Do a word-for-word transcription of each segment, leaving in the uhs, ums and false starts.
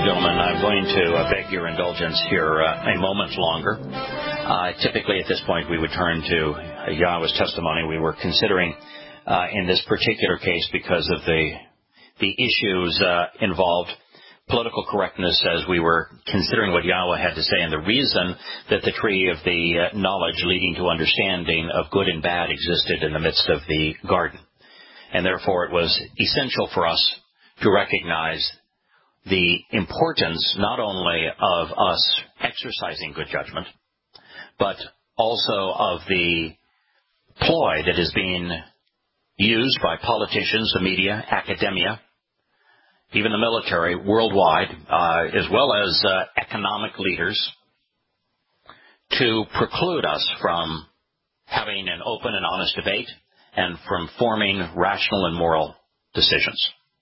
gentlemen, I'm going to uh, beg your indulgence here uh, a moment longer. Uh, typically, at this point, we would turn to uh, Yahweh's testimony. We were considering uh, in this particular case, because of the the issues uh, involved, political correctness, as we were considering what Yahweh had to say, and the reason that the tree of the uh, knowledge leading to understanding of good and bad existed in the midst of the garden. And therefore, it was essential for us to recognize the importance not only of us exercising good judgment, but also of the ploy that is being used by politicians, the media, academia, even the military worldwide, uh, as well as uh, economic leaders, to preclude us from having an open and honest debate and from forming rational and moral decisions.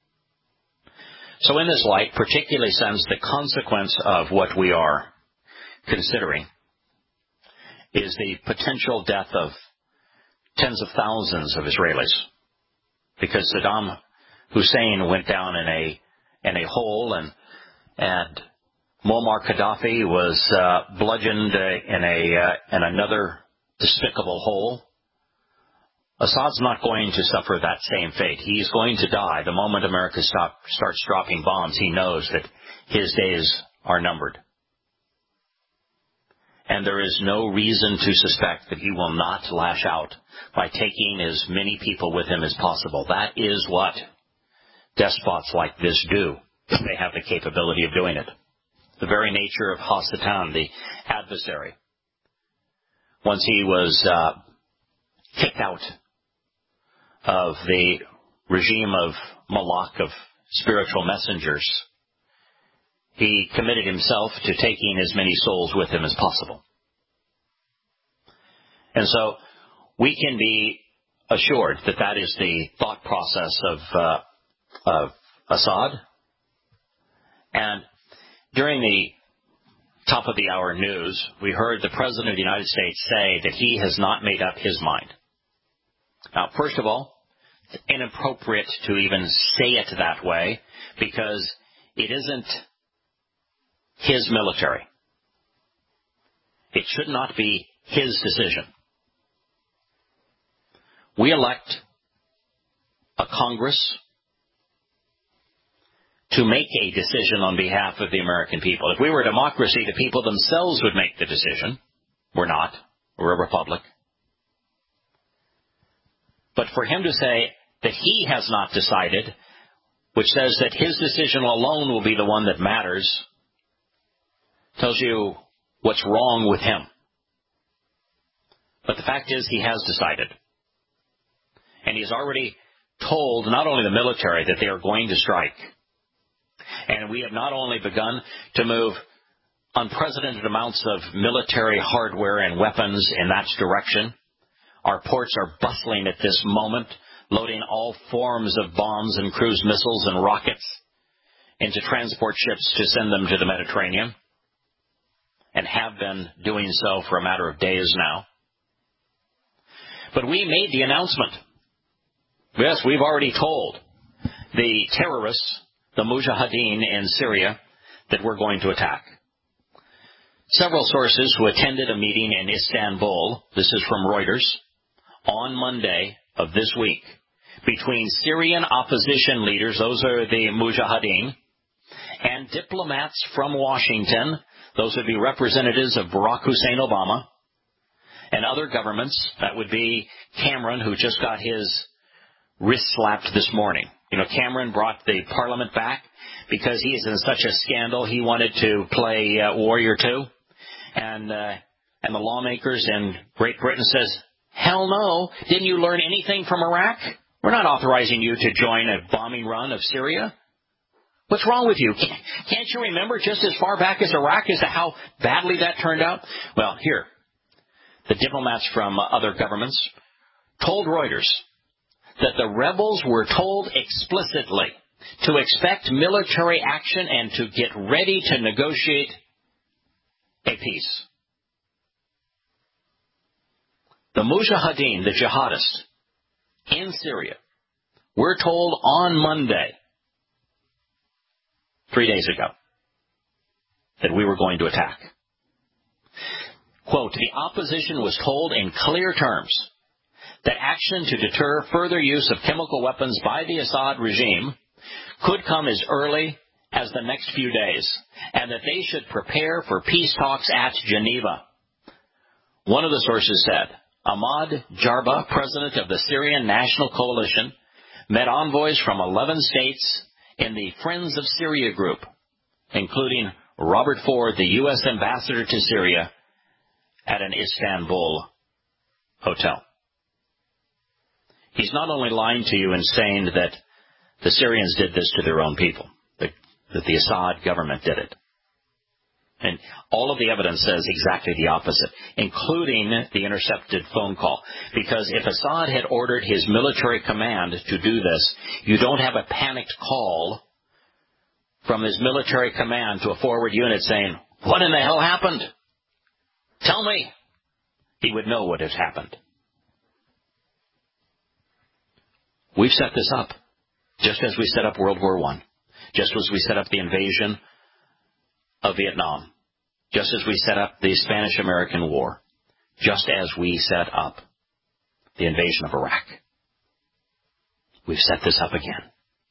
So in this light, particularly since the consequence of what we are considering is the potential death of tens of thousands of Israelis, because Saddam Hussein went down in a in a hole, and and Muammar Gaddafi was uh, bludgeoned uh, in a uh, in another despicable hole. Assad's not going to suffer that same fate. He's going to die. The moment America stop, starts dropping bombs, he knows that his days are numbered. And there is no reason to suspect that he will not lash out by taking as many people with him as possible. That is what despots like this do. They have the capability of doing it. The very nature of Hasatan, the adversary. Once he was uh, kicked out of the regime of Malak, of spiritual messengers, he committed himself to taking as many souls with him as possible. And so we can be assured that that is the thought process of, uh, of Assad. And during the top of the hour news, we heard the President of the United States say that he has not made up his mind. Now, first of all, it's inappropriate to even say it that way, because it isn't his military. It should not be his decision. We elect a Congress to make a decision on behalf of the American people. If we were a democracy, the people themselves would make the decision. We're not. We're a republic. But for him to say that he has not decided, which says that his decision alone will be the one that matters, tells you what's wrong with him. But the fact is, he has decided. And he's already told not only the military that they are going to strike. And we have not only begun to move unprecedented amounts of military hardware and weapons in that direction. Our ports are bustling at this moment, loading all forms of bombs and cruise missiles and rockets into transport ships to send them to the Mediterranean, and have been doing so for a matter of days now. But we made the announcement. Yes, we've already told the terrorists, the Mujahideen in Syria, that we're going to attack. Several sources who attended a meeting in Istanbul, this is from Reuters, on Monday of this week, between Syrian opposition leaders, those are the Mujahideen, and diplomats from Washington, those would be representatives of Barack Hussein Obama, and other governments. That would be Cameron, who just got his wrist slapped this morning. You know, Cameron brought the parliament back because he is in such a scandal. He wanted to play uh, Warrior two. And, uh, and the lawmakers in Great Britain says, hell no, didn't you learn anything from Iraq? We're not authorizing you to join a bombing run of Syria. What's wrong with you? Can't you remember just as far back as Iraq as to how badly that turned out? Well, here, the diplomats from other governments told Reuters that the rebels were told explicitly to expect military action and to get ready to negotiate a peace. The Mujahideen, the jihadists in Syria, were told on Monday, three days ago, that we were going to attack. Quote, the opposition was told in clear terms that action to deter further use of chemical weapons by the Assad regime could come as early as the next few days, and that they should prepare for peace talks at Geneva. One of the sources said, Ahmad Jarba, president of the Syrian National Coalition, met envoys from eleven states in the Friends of Syria group, including Robert Ford, the U S ambassador to Syria, at an Istanbul hotel. He's not only lying to you and saying that the Syrians did this to their own people, that, that the Assad government did it. And all of the evidence says exactly the opposite, including the intercepted phone call. Because if Assad had ordered his military command to do this, you don't have a panicked call from his military command to a forward unit saying, what in the hell happened? Tell me. He would know what has happened. We've set this up, just as we set up World War One, just as we set up the invasion of Vietnam, just as we set up the Spanish-American War, just as we set up the invasion of Iraq. We've set this up again.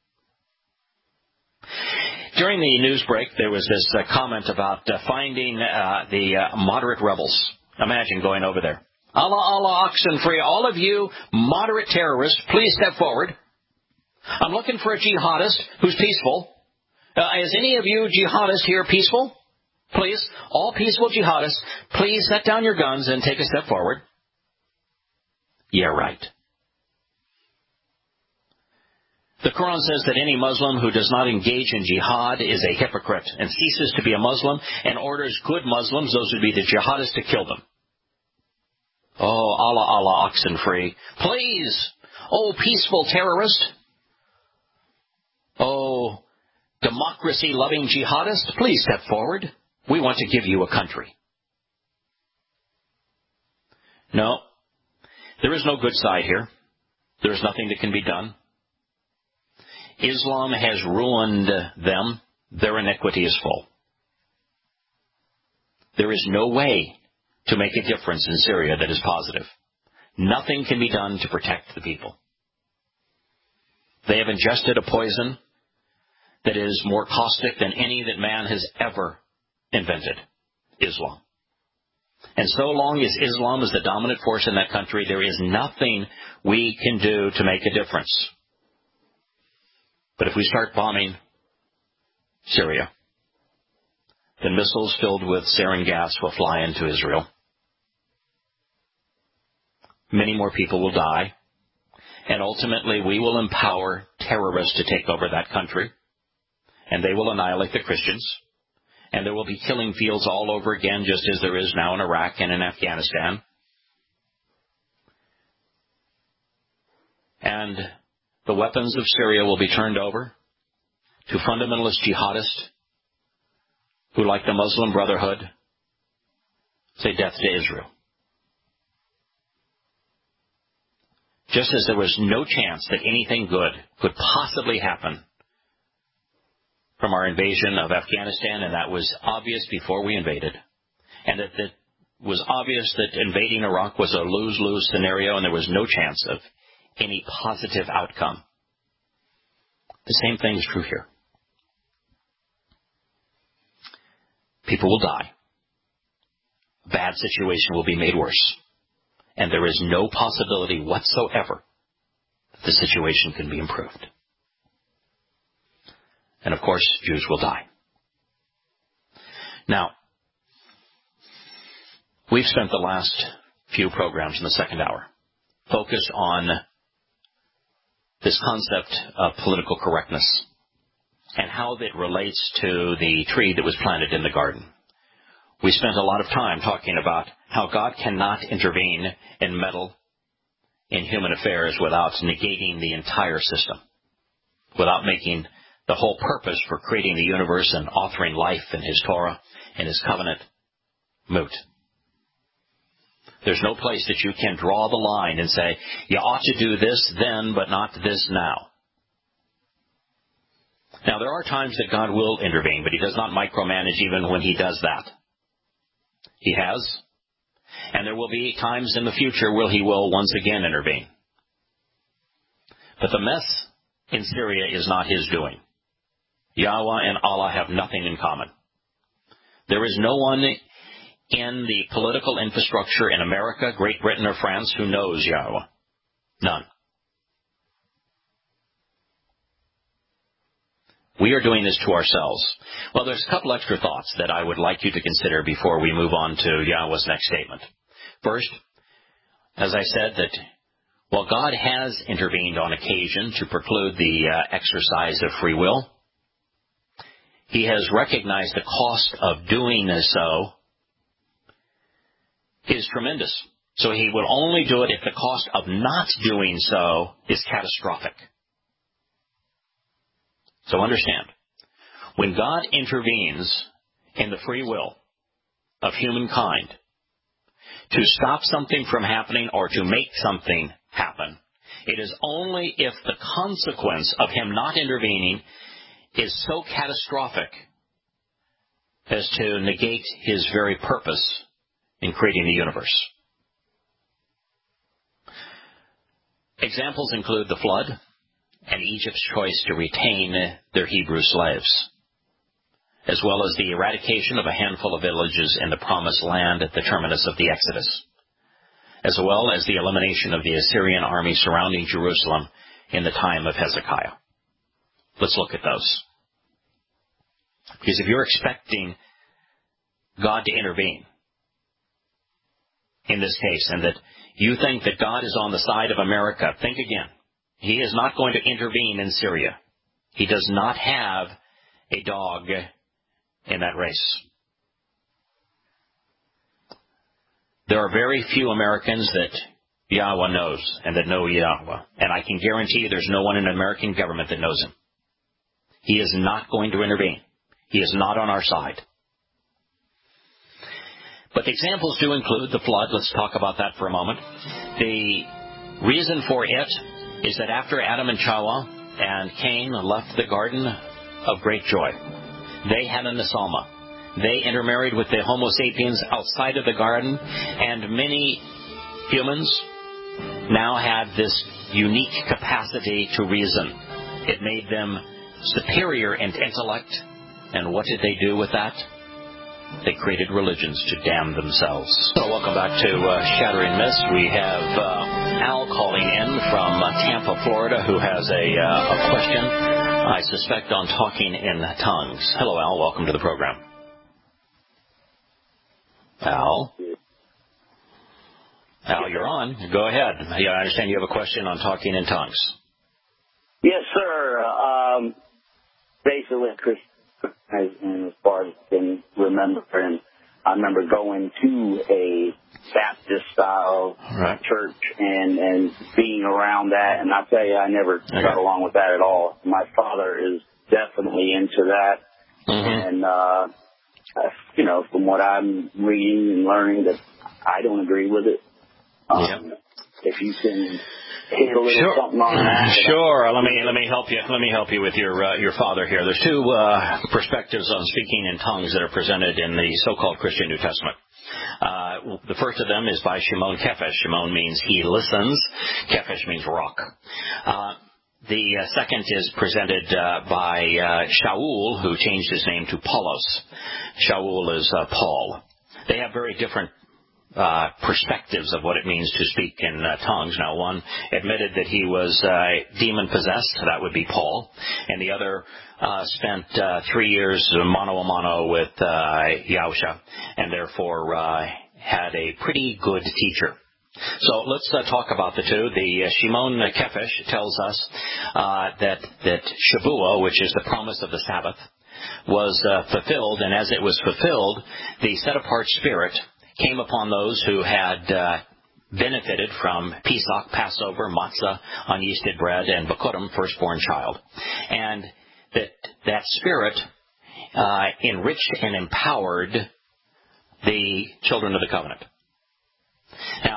During the news break, there was this uh, comment about uh, finding uh, the uh, moderate rebels. Imagine going over there. Allah, Allah, Oxenfree, all of you moderate terrorists, please step forward. I'm looking for a jihadist who's peaceful. Uh, is any of you jihadists here peaceful? Please, all peaceful jihadists, please set down your guns and take a step forward. Yeah, right. The Quran says that any Muslim who does not engage in jihad is a hypocrite and ceases to be a Muslim and orders good Muslims, those would be the jihadists, to kill them. Oh, Allah, Allah, Oxenfree, please. Oh, peaceful terrorist. Oh, democracy-loving jihadist, please step forward. We want to give you a country. No, there is no good side here. There is nothing that can be done. Islam has ruined them. Their iniquity is full. There is no way to make a difference in Syria that is positive. Nothing can be done to protect the people. They have ingested a poison that is more caustic than any that man has ever invented, Islam. And so long as Islam is the dominant force in that country, there is nothing we can do to make a difference. But if we start bombing Syria, then missiles filled with sarin gas will fly into Israel. Many more people will die. And ultimately, we will empower terrorists to take over that country. And they will annihilate the Christians. And there will be killing fields all over again, just as there is now in Iraq and in Afghanistan. And the weapons of Syria will be turned over to fundamentalist jihadists who, like the Muslim Brotherhood, say death to Israel. Just as there was no chance that anything good could possibly happen from our invasion of Afghanistan, and that was obvious before we invaded, and that it was obvious that invading Iraq was a lose-lose scenario, and there was no chance of any positive outcome. The same thing is true here. People will die. A bad situation will be made worse. And there is no possibility whatsoever that the situation can be improved. And of course, Jews will die. Now, we've spent the last few programs in the second hour focused on this concept of political correctness and how it relates to the tree that was planted in the garden. We spent a lot of time talking about how God cannot intervene and meddle in human affairs without negating the entire system, without making the whole purpose for creating the universe and authoring life in His Torah and His covenant moot. There's no place that you can draw the line and say, you ought to do this then, but not this now. Now, there are times that God will intervene, but he does not micromanage even when he does that. He has, and there will be times in the future where he will once again intervene. But the mess in Syria is not his doing. Yahweh and Allah have nothing in common. There is no one in the political infrastructure in America, Great Britain, or France who knows Yahweh. None. We are doing this to ourselves. Well, there's a couple extra thoughts that I would like you to consider before we move on to Yahweh's next statement. First, as I said, that while God has intervened on occasion to preclude the uh, exercise of free will, he has recognized the cost of doing so is tremendous. So he will only do it if the cost of not doing so is catastrophic. So understand, when God intervenes in the free will of humankind to stop something from happening or to make something happen, it is only if the consequence of him not intervening is so catastrophic as to negate his very purpose in creating the universe. Examples include the flood and Egypt's choice to retain their Hebrew slaves, as well as the eradication of a handful of villages in the Promised Land at the terminus of the Exodus, as well as the elimination of the Assyrian army surrounding Jerusalem in the time of Hezekiah. Let's look at those. Because if you're expecting God to intervene in this case, and that you think that God is on the side of America, think again. He is not going to intervene in Syria. He does not have a dog in that race. There are very few Americans that Yahweh knows and that know Yahweh. And I can guarantee you there's no one in the American government that knows him. He is not going to intervene. He is not on our side. But the examples do include the flood. Let's talk about that for a moment. The reason for it is that after Adam and Chawah and Cain left the garden of great joy, they had an Asalma. They intermarried with the Homo sapiens outside of the garden, and many humans now had this unique capacity to reason. It made them superior in intellect. And what did they do with that? They created religions to damn themselves. So welcome back to uh, Shattering Myths. We have uh, Al calling in from uh, Tampa, Florida, who has a, uh, a question, I suspect, on talking in tongues. Hello, Al. Welcome to the program. Al? Al, you're on. Go ahead. Yeah, I understand you have a question on talking in tongues. Yes, sir. Um, basically, Chris, as, as far as I can remember, and I remember going to a Baptist-style right. church and, and being around that, and I tell you, I never okay. got along with that at all. My father is definitely into that, mm-hmm. and, uh, you know, from what I'm reading and learning, that I don't agree with it. Um, yep. If you can hit a little sure. something on that. Sure. Let me let me help you. Let me help you with your uh, your father here. There's two uh, perspectives on speaking in tongues that are presented in the so-called Christian New Testament. Uh, the first of them is by Shimon Kephesh. Shimon means he listens. Kephesh means rock. Uh, the uh, second is presented uh, by uh, Shaul, who changed his name to Paulos. Shaul is uh, Paul. They have very different Uh, perspectives of what it means to speak in uh, tongues. Now, one admitted that he was uh, demon-possessed. That would be Paul. And the other uh, spent uh, three years mano a mano with uh, Yahusha, and therefore uh, had a pretty good teacher. So let's uh, talk about the two. The uh, Shimon Kephesh tells us uh, that, that Shavuot, which is the promise of the Sabbath, was uh, fulfilled, and as it was fulfilled, the set-apart spirit came upon those who had uh, benefited from Pesach, Passover, matzah, unyeasted bread, and Bikurim, firstborn child. And that that spirit uh, enriched and empowered the children of the covenant. Now,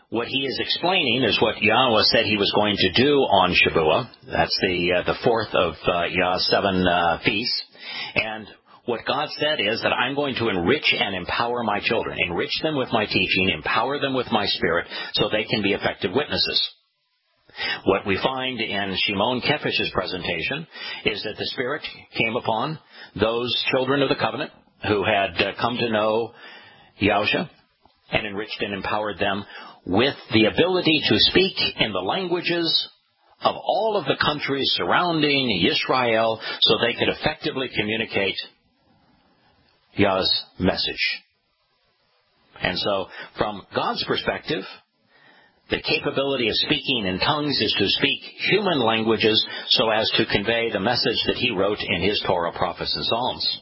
what he is explaining is what Yahweh said he was going to do on Shavuot. That's the uh, the fourth of uh, Yah's seven uh, feasts. And what God said is that I'm going to enrich and empower my children, enrich them with my teaching, empower them with my spirit, so they can be effective witnesses. What we find in Shimon Kefish's presentation is that the Spirit came upon those children of the covenant who had uh, come to know Yahusha and enriched and empowered them with the ability to speak in the languages of all of the countries surrounding Israel so they could effectively communicate Yah's message. And so, from God's perspective, the capability of speaking in tongues is to speak human languages so as to convey the message that he wrote in his Torah, prophets, and Psalms.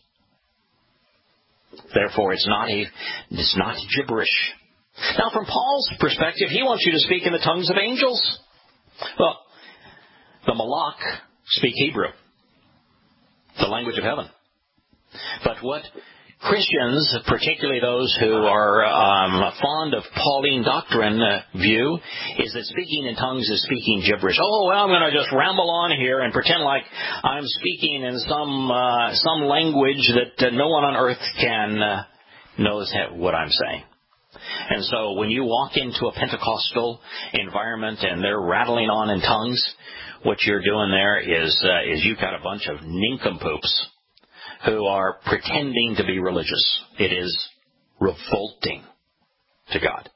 Therefore, it's not a, it's not gibberish. Now, from Paul's perspective, he wants you to speak in the tongues of angels. Well, the Malach speak Hebrew, the language of heaven. But what Christians, particularly those who are um, fond of Pauline doctrine uh, view, is that speaking in tongues is speaking gibberish. Oh, well, I'm going to just ramble on here and pretend like I'm speaking in some uh, some language that uh, no one on earth can uh, knows what I'm saying. And so when you walk into a Pentecostal environment and they're rattling on in tongues, what you're doing there is uh, is you've got a bunch of nincompoops who are pretending to be religious. It is revolting to God.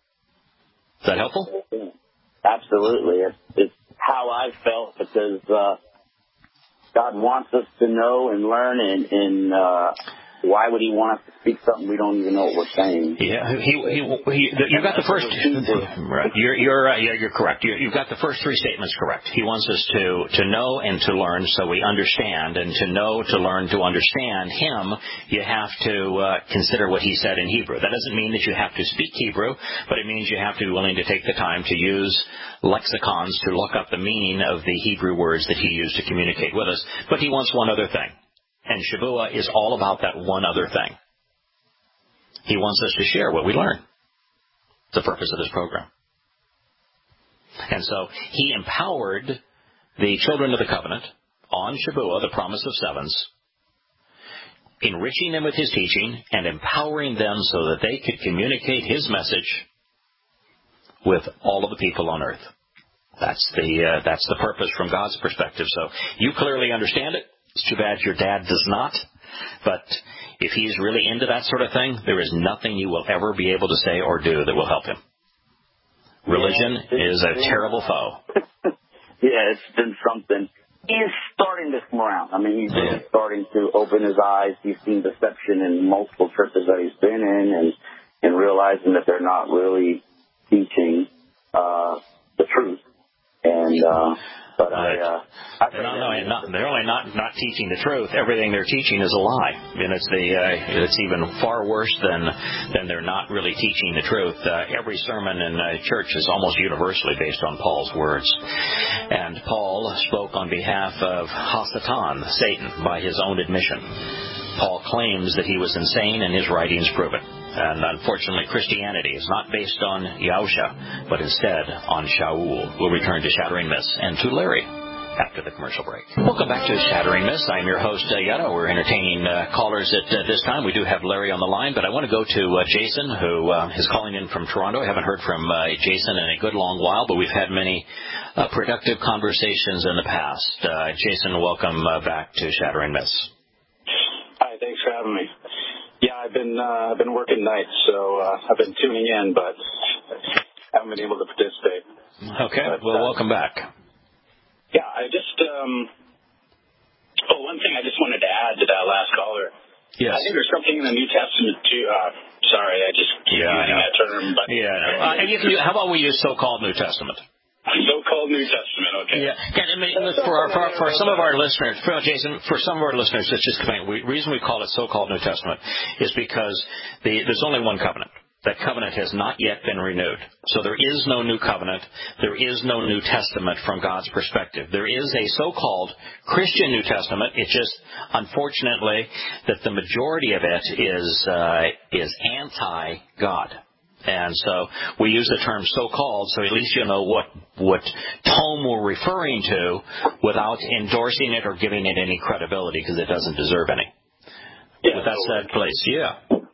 Is that helpful? Absolutely. It's, it's how I felt because uh, God wants us to know and learn, and, and uh, why would he want us to speak something we don't even know what we're saying? Yeah, he, he, he, you got the first. Right, you're you're uh, yeah, you're correct. You, you've got the first three statements correct. He wants us to to know and to learn, so we understand, and to know, to learn, to understand him. You have to uh, consider what he said in Hebrew. That doesn't mean that you have to speak Hebrew, but it means you have to be willing to take the time to use lexicons to look up the meaning of the Hebrew words that he used to communicate with us. But he wants one other thing. And Shavuot is all about that one other thing. He wants us to share what we learn. The purpose of this program. And so he empowered the children of the covenant on Shavuot, the promise of sevens, enriching them with his teaching and empowering them so that they could communicate his message with all of the people on earth. That's the uh, that's the purpose from God's perspective. So you clearly understand it. It's too bad your dad does not. But if he's really into that sort of thing, there is nothing you will ever be able to say or do that will help him. Religion yeah, is a been, terrible foe. Yeah, it's been something. He's starting to come around. I mean, he's really starting to open his eyes. He's seen deception in multiple churches that he's been in, and, and realizing that they're not really teaching uh, the truth. And uh, but I, uh, I they're, not, no, not, they're only not not teaching the truth. Everything they're teaching is a lie, and it's the uh, it's even far worse than than they're not really teaching the truth. Uh, every sermon in uh, church is almost universally based on Paul's words, and Paul spoke on behalf of Hasatan, Satan, by his own admission. Paul claims that he was insane, and his writings prove it. And unfortunately, Christianity is not based on Yahusha, but instead on Shaul. We'll return to Shattering Myths and to Larry after the commercial break. Welcome back to Shattering Myths. I'm your host, uh, Yetta. We're entertaining uh, callers at uh, this time. We do have Larry on the line, but I want to go to uh, Jason, who uh, is calling in from Toronto. I haven't heard from uh, Jason in a good long while, but we've had many uh, productive conversations in the past. Uh, Jason, welcome uh, back to Shattering Myths. Hi, thanks for having me. Yeah, I've been uh, I've been working nights, so uh, I've been tuning in, but haven't been able to participate. Okay, but, well, uh, welcome back. Yeah, I just um, oh, one thing I just wanted to add to that last caller. Yes. I think there's something in the New Testament too. Uh, sorry, I just keep yeah, using that term, but yeah. Uh, you can, how about we use so-called New Testament? So-called New Testament, okay. Yeah, I mean, for, our, for, for some of our listeners, for, Jason, for some of our listeners, let's just explain. The reason we call it so-called New Testament is because the, there's only one covenant. That covenant has not yet been renewed. So there is no new covenant. There is no New Testament from God's perspective. There is a so-called Christian New Testament. It's just, unfortunately, that the majority of it is uh, is anti-God. And so we use the term so-called, so at least you know what what tome we're referring to without endorsing it or giving it any credibility because it doesn't deserve any. Yeah, With that totally. said, please, yeah.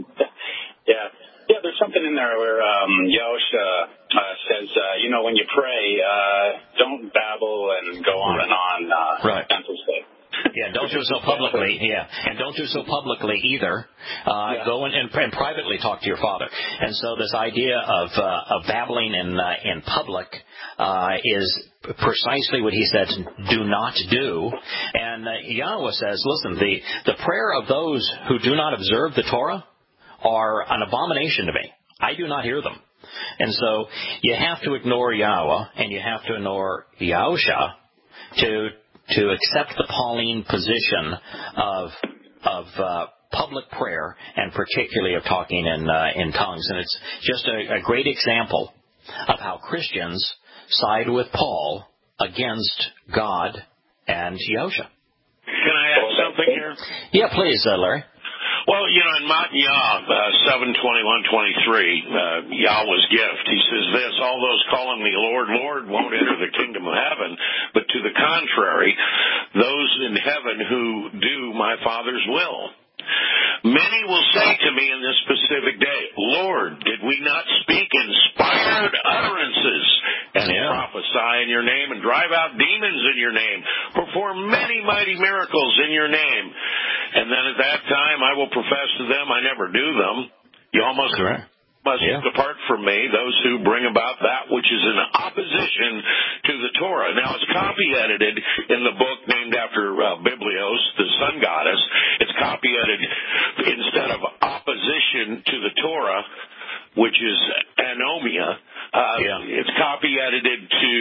Yeah. Yeah, there's something in there where um, Yahusha uh, says, uh, you know, when you pray, uh, don't babble and go on Right. and on. Uh, Right. mental state. Yeah, don't do so publicly. Yeah, and don't do so publicly either. Uh, Yeah. Go and, and, and privately talk to your father. And so this idea of uh, of babbling in uh, in public uh, is precisely what he said, do not do. And uh, Yahweh says, listen, the the prayer of those who do not observe the Torah are an abomination to me. I do not hear them. And so you have to ignore Yahweh and you have to ignore Yahusha to to accept the Pauline position of of uh, public prayer and particularly of talking in uh, in tongues. And it's just a, a great example of how Christians side with Paul against God and Yahusha. Can I add something here? Yeah, please, uh, Larry. Well, you know, in Matnyah uh, seven twenty-one twenty-three, uh, Yahweh's gift, he says this, all those calling me Lord, Lord won't enter the kingdom of heaven, but to the contrary, those in heaven who do my Father's will. Many will say to me in this specific day, Lord, did we not speak inspired utterances and yeah. prophesy in your name and drive out demons in your name, perform many mighty miracles in your name? And then at that time I will profess to them, I never knew them. You almost Correct. must Yeah. depart from me, those who bring about that which is in opposition to the Torah. Now, it's copy-edited in the book named after uh, Biblios, the sun goddess. It's copy-edited instead of opposition to the Torah, which is anomia. Uh, Yeah. It's copy-edited to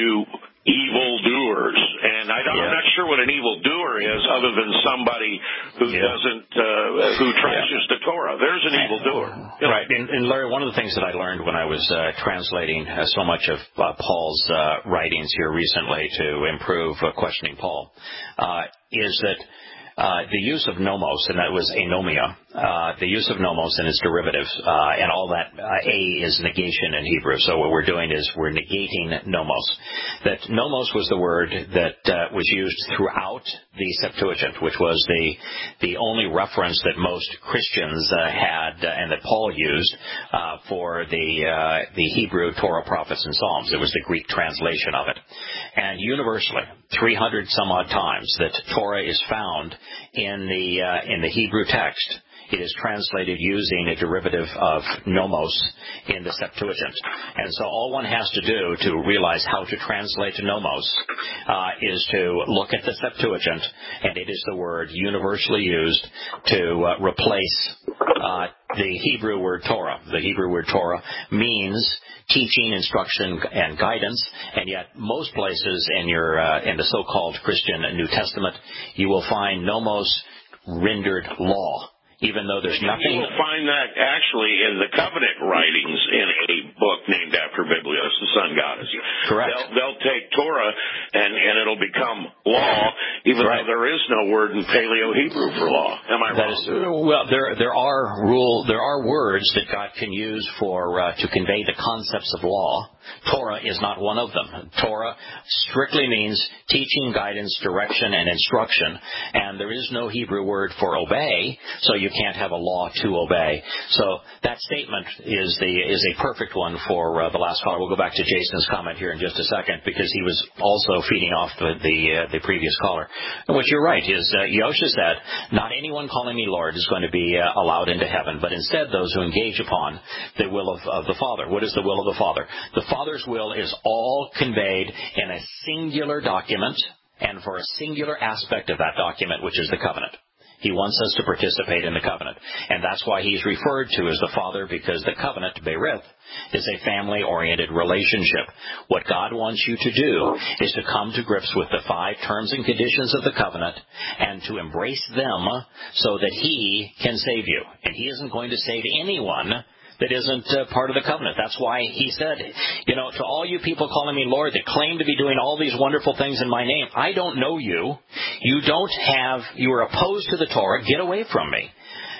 evildoers. And I don't, Yeah. I'm not sure what an evildoer is other than somebody who Yeah. doesn't, uh, who trashes the Torah. There's an evildoer. Right. And, and Larry, one of the things that I learned when I was uh, translating uh, so much of uh, Paul's uh, writings here recently to improve uh, questioning Paul uh, is that uh, the use of nomos, and that was anomia, uh, the use of nomos and its derivatives, uh, and all that, uh, a is negation in Hebrew. So what we're doing is we're negating nomos. That nomos was the word that uh, was used throughout the Septuagint, which was the the only reference that most Christians uh, had, uh, and that Paul used uh, for the uh, the Hebrew Torah, prophets, and Psalms. It was the Greek translation of it, and universally, three hundred some odd times that Torah is found in the uh, in the Hebrew text, it is translated using a derivative of nomos in the Septuagint. And so all one has to do to realize how to translate nomos uh, is to look at the Septuagint, and it is the word universally used to uh, replace uh, the Hebrew word Torah. The Hebrew word Torah means teaching, instruction, and guidance, and yet most places in your uh, in the so-called Christian New Testament, you will find nomos rendered law, even though there's nothing. You will find that actually in the covenant writings in a book named after Biblios, the sun goddess. Correct. They'll, they'll take Torah and, and it'll become law, even right. though there is no word in Paleo Hebrew for law. Am I that wrong? Is, well, there there are rule there are words that God can use for uh, to convey the concepts of law. Torah is not one of them. Torah strictly means teaching, guidance, direction, and instruction, and there is no Hebrew word for obey, so you can't have a law to obey. So that statement is the is a perfect one for uh, the last caller. We'll go back to Jason's comment here in just a second, because he was also feeding off the the, uh, the previous caller. And what you're right is, uh, Yahusha said, not anyone calling me Lord is going to be uh, allowed into heaven, but instead those who engage upon the will of, of the Father. What is the will of the Father? The Father's will is all conveyed in a singular document and for a singular aspect of that document, which is the covenant. He wants us to participate in the covenant. And that's why he's referred to as the Father, because the covenant, Berith, is a family-oriented relationship. What God wants you to do is to come to grips with the five terms and conditions of the covenant and to embrace them so that he can save you. And he isn't going to save anyone that isn't uh, part of the covenant. That's why he said, you know, to all you people calling me Lord that claim to be doing all these wonderful things in my name, I don't know you. You don't have, you are opposed to the Torah. Get away from me.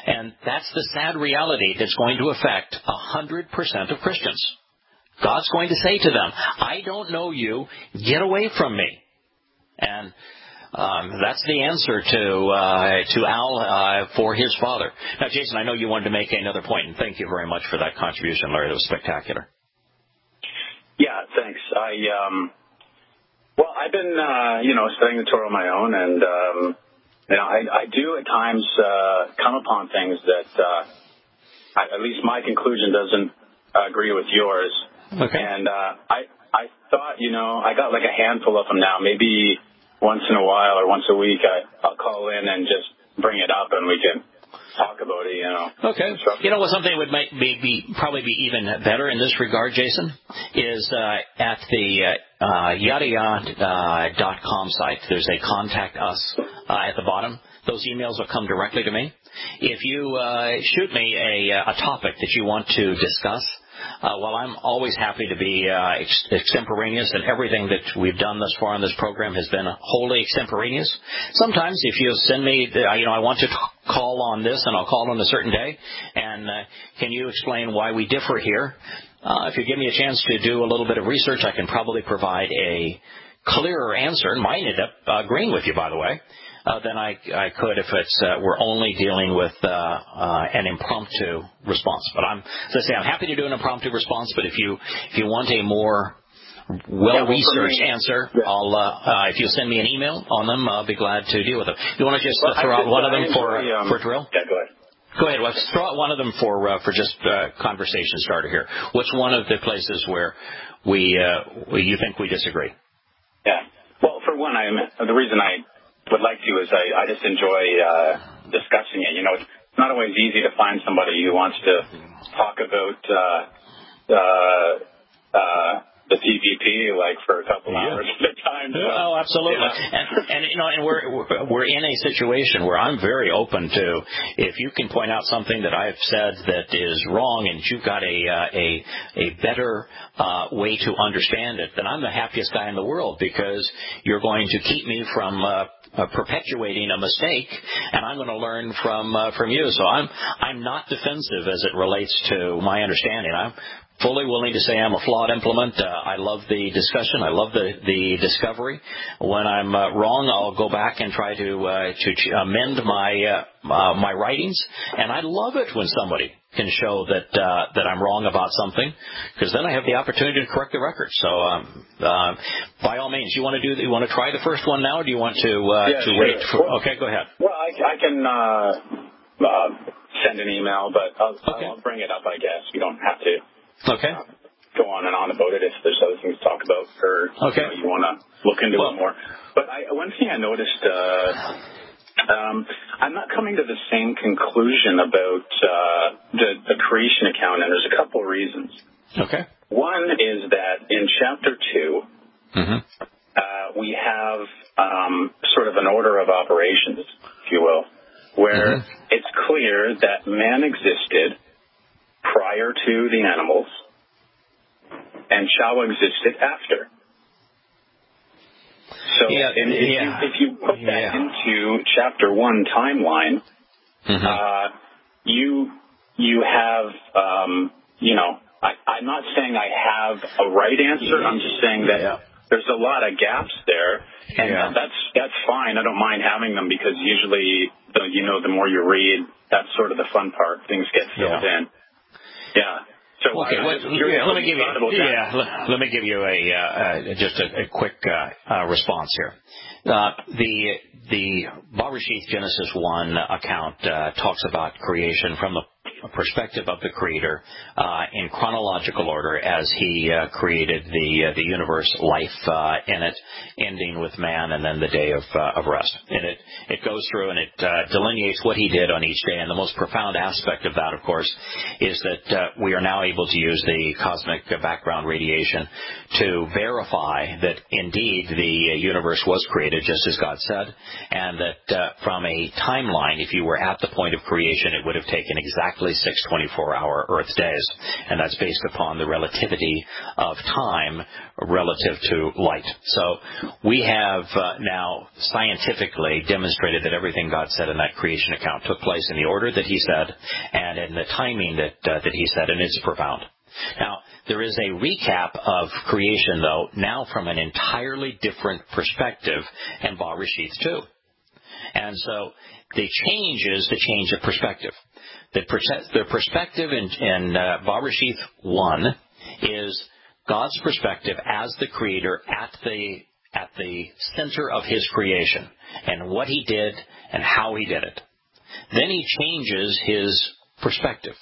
And that's the sad reality that's going to affect one hundred percent of Christians. God's going to say to them, I don't know you, get away from me. And um, that's the answer to uh, to Al uh, for his father. Now, Jason, I know you wanted to make another point, and thank you very much for that contribution, Larry. It was spectacular. Yeah, thanks. I um, well, I've been uh, you know studying the Torah on my own, and um, you know I, I do at times uh, come upon things that uh, I, at least my conclusion doesn't agree with yours. Okay. And uh, I I thought you know I got like a handful of them now. Maybe once in a while or once a week I I'll call in and just bring it up and we can talk about it, you know. Okay. You know what, something that would make, be, be, probably be even better in this regard, Jason, is uh, at the uh, uh, yada yada dot com site, there's a contact us uh, at the bottom. Those emails will come directly to me. If you uh, shoot me a, a topic that you want to discuss, Uh, well, I'm always happy to be uh, ex- extemporaneous, and everything that we've done thus far on this program has been wholly extemporaneous. Sometimes if you send me, the, you know, I want to t- call on this, and I'll call on a certain day, and uh, can you explain why we differ here? Uh, if you give me a chance to do a little bit of research, I can probably provide a clearer answer, and might end up uh, agreeing with you, by the way. Uh, than I, I could if it's uh, we're only dealing with uh, uh, an impromptu response. But I'm, as I say, I'm happy to do an impromptu response. But if you if you want a more well-researched yeah, well, answer, yeah. I'll uh, uh, if you send me an email on them, I'll be glad to deal with them. You want to just well, uh, throw out one of them enjoy, for um, for drill? Yeah, go ahead. Go ahead. Let's throw out one of them for uh, for just uh, conversation starter here. What's one of the places where we uh, you think we disagree? Yeah. Well, for one, I the reason I would like to is I, I just enjoy uh, discussing it. You know, it's not always easy to find somebody who wants to talk about uh, uh, uh, the T V P like for a couple yeah. hours at a time. So, oh, absolutely. Yeah. And, and you know, and we're we're in a situation where I'm very open to if you can point out something that I've said that is wrong, and you've got a uh, a a better uh, way to understand it, then I'm the happiest guy in the world because you're going to keep me from uh, Uh, perpetuating a mistake, and I'm going to learn from uh, from you. So I'm I'm not defensive as it relates to my understanding. I'm fully willing to say I'm a flawed implement. Uh, I love the discussion. I love the, the discovery. When I'm uh, wrong, I'll go back and try to uh, to amend my uh, uh, my writings. And I love it when somebody can show that uh, that I'm wrong about something, because then I have the opportunity to correct the record. So, um, uh, by all means, you want to do you want to try the first one now, or do you want to uh, yeah, to sure. wait? For, well, okay, go ahead. Well, I, I can uh, uh, send an email, but I'll, okay. I'll bring it up. I guess you don't have to. Okay. Uh, go on and on about it if there's other things to talk about, or okay. you, know, you want to look into well, it more. But I, one thing I noticed. Uh, Um, I'm not coming to the same conclusion about uh, the, the creation account, and there's a couple of reasons. Okay. One is that in chapter two, mm-hmm. uh, we have um, sort of an order of operations, if you will, where mm-hmm. it's clear that man existed prior to the animals and shall existed after. So yeah, and if, yeah. you, if you put that yeah. into chapter one timeline, mm-hmm. uh, you you have, um, you know, I, I'm not saying I have a right answer. I'm just saying that yeah. there's a lot of gaps there, and yeah. that's that's fine. I don't mind having them because usually, the, you know, the more you read, that's sort of the fun part. Things get filled yeah. in. Yeah. So okay, I, what, yeah, let me give you yeah, let, let me give you a uh, uh, just a, a quick uh, uh, response here. Uh, the the Bereshith Genesis one account uh, talks about creation from the perspective of the Creator uh, in chronological order as He uh, created the uh, the universe, life uh, in it, ending with man, and then the day of uh, of rest. And it it goes through and it uh, delineates what He did on each day. And the most profound aspect of that, of course, is that uh, we are now able to use the cosmic background radiation to verify that indeed the universe was created just as God said, and that uh, from a timeline, if you were at the point of creation, it would have taken exactly six twenty-four hour Earth days. And that's based upon the relativity of time relative to light. So we have uh, now scientifically demonstrated that everything God said in that creation account took place in the order that he said and in the timing that, uh, that he said, and it's profound. Now, there is a recap of creation, though, now from an entirely different perspective, and Ba-Reshith too. And so the change is the change of perspective. The, perce- the perspective in, in uh, Ba-Reshith one is God's perspective as the creator at the at the center of his creation and what he did and how he did it. Then he changes his perspective.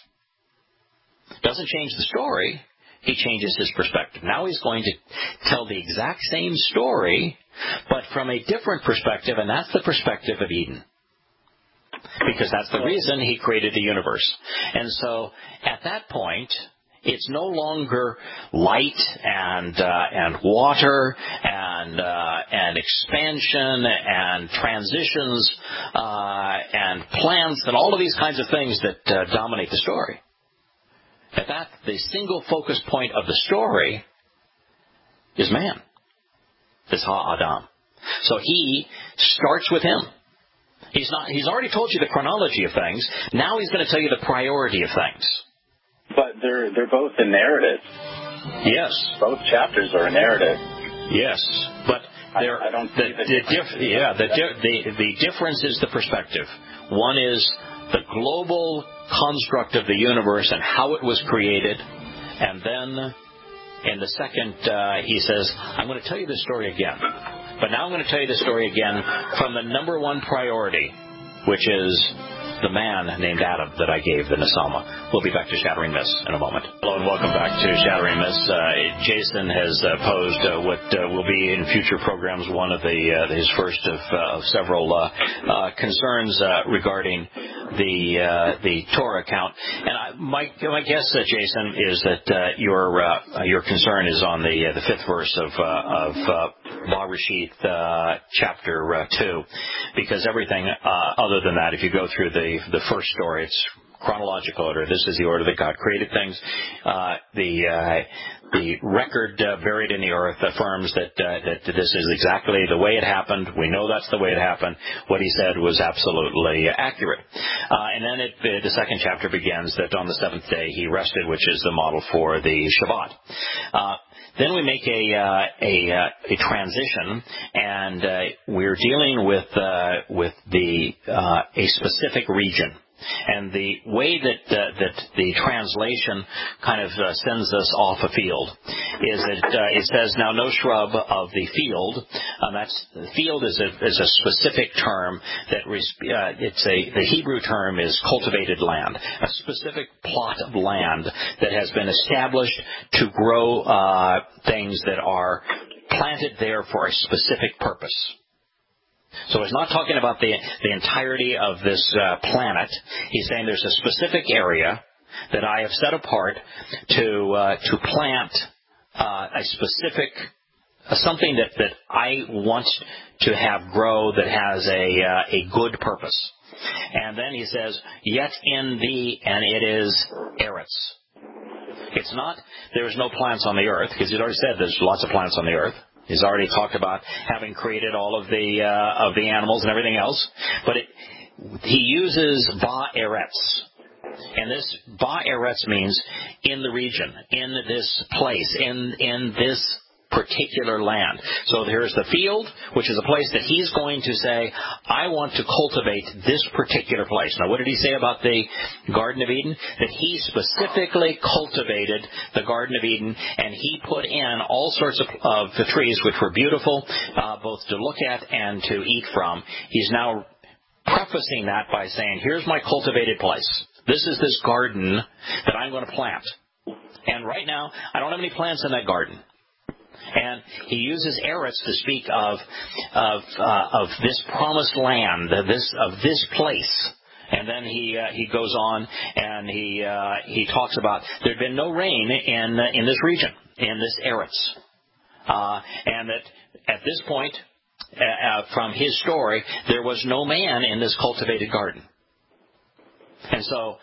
Doesn't change the story. He changes his perspective. Now he's going to tell the exact same story, but from a different perspective, and that's the perspective of Eden. Because that's the reason he created the universe. And so at that point, it's no longer light and uh, and water and uh, and expansion and transitions uh, and plants and all of these kinds of things that uh, dominate the story. At that, the single focus point of the story is man, is Ha-Adam. So he starts with him. He's not. He's already told you the chronology of things. Now he's going to tell you the priority of things. But they're they're both a narrative. Yes. Both chapters are a narrative. Yes, but there. I, I don't the, see the, the diff, Yeah, the, the the difference is the perspective. One is the global construct of the universe and how it was created, and then in the second uh, he says, I'm going to tell you the story again. But now I'm going to tell you the story again from the number one priority, which is the man named Adam that I gave the Nesama. We'll be back to Shattering Myths in a moment. Hello and welcome back to Shattering Myths. Uh, Jason has uh, posed uh, what uh, will be in future programs one of the uh, his first of, uh, of several uh, uh, concerns uh, regarding the uh, the Torah account. And I, my my guess, uh, Jason, is that uh, your uh, your concern is on the uh, the fifth verse of uh, of uh, Ba-Reshith uh, chapter uh, two, because everything uh, other than that, if you go through the the first story, it's chronological order. This is the order that God created things. Uh, the uh, the record uh, buried in the earth affirms that uh, that this is exactly the way it happened. We know that's the way it happened. What he said was absolutely accurate. Uh, and then it, uh, the second chapter begins that on the seventh day he rested, which is the model for the Shabbat. Uh, Then we make a uh, a, uh, a transition, and uh, we're dealing with uh, with the uh, a specific region. And the way that uh, that the translation kind of uh, sends us off a field is that uh, it says, now no shrub of the field. Um, that's the field is a is a specific term that res- uh, it's a the Hebrew term is cultivated land, a specific plot of land that has been established to grow uh, things that are planted there for a specific purpose. So he's not talking about the the entirety of this uh, planet. He's saying there's a specific area that I have set apart to uh, to plant uh, a specific uh, something that, that I want to have grow that has a uh, a good purpose. And then he says, yet in thee, and it is Eretz. It's not there is no plants on the earth, because he's already said there's lots of plants on the earth. He's already talked about having created all of the uh, of the animals and everything else, but it, he uses Ba-Eretz, and this Ba-Eretz means in the region, in this place, in in this particular land. So there's the field, which is a place that he's going to say, I want to cultivate this particular place. Now, what did he say about the Garden of Eden? That he specifically cultivated the Garden of Eden, and he put in all sorts of, of the trees which were beautiful, uh, both to look at and to eat from. He's now prefacing that by saying, here's my cultivated place. This is this garden that I'm going to plant. And right now, I don't have any plants in that garden. And he uses Eretz to speak of of uh, of this promised land, of this of this place. And then he uh, he goes on and he uh, he talks about there had been no rain in uh, in this region, in this Eretz, uh, and that at this point, uh, from his story, there was no man in this cultivated garden. And so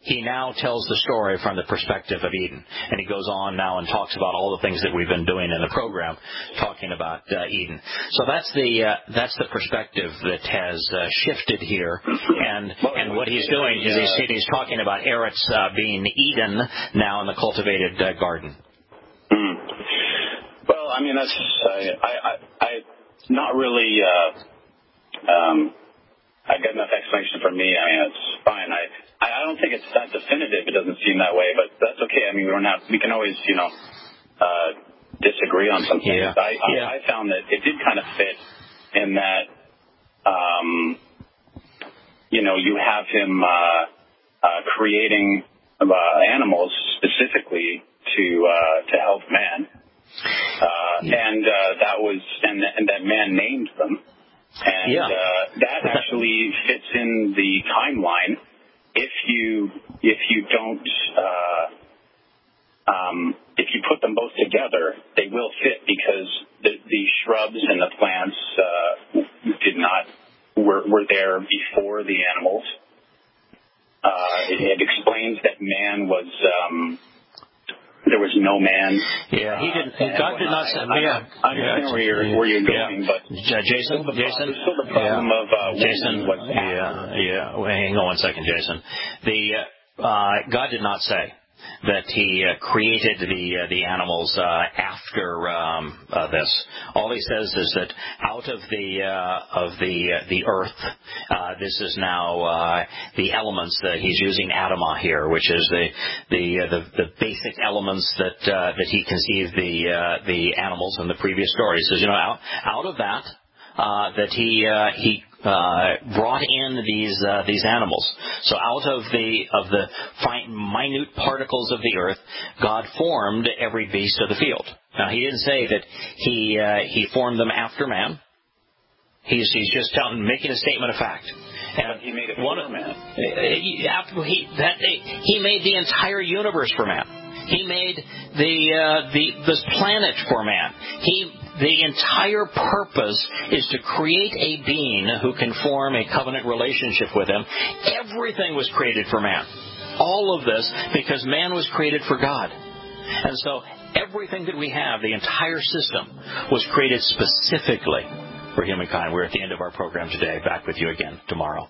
he now tells the story from the perspective of Eden. And he goes on now and talks about all the things that we've been doing in the program, talking about uh, Eden. So that's the uh, that's the perspective that has uh, shifted here. And and what he's doing is he's, he's talking about Eretz uh, being Eden now in the cultivated uh, garden. Mm. Well, I mean, that's I, I, I, I not really. Uh, um, I got enough explanation from me. I mean, it's fine. I, I don't think it's that definitive. It doesn't seem that way, but that's okay. I mean, we don't have. We can always, you know, uh, disagree on some things. Yeah. I, yeah. I, I found that it did kind of fit in that, um, you know, you have him uh, uh, creating uh, animals specifically to uh, to help man, uh, yeah. and uh, that was and, and that man named them. And yeah. uh, that actually fits in the timeline. If you if you don't uh, um, if you put them both together, they will fit because the, the shrubs and the plants uh, did not were were there before the animals. Uh, it, it explains that man was. Um, There was no man. Yeah, he didn't. Uh, God did not. I, I, yeah, I understand yeah, where you're where you're going, yeah. but Jason, the, Jason, there's still the problem yeah. of uh, Jason. Was yeah, yeah. Well, hang on one second, Jason. The uh, God did not say that He uh, created the uh, the animals uh, after um, uh, this. All He says is that out of the uh, of the uh, the earth, uh, this is now uh, the elements that He's using Adamah here, which is the the uh, the, the basic elements that uh, that He conceived the uh, the animals in the previous story. He says, you know, out out of that. Uh, that he uh, he uh, brought in these uh, these animals. So out of the of the fine, minute particles of the earth, God formed every beast of the field. Now He didn't say that he uh, he formed them after man. He's he's just telling, making a statement of fact. And he made it one for man. After he that he made the entire universe for man. He made the uh, the this planet for man. He The entire purpose is to create a being who can form a covenant relationship with Him. Everything was created for man. All of this because man was created for God. And so everything that we have, the entire system, was created specifically for humankind. We're at the end of our program today. Back with you again tomorrow.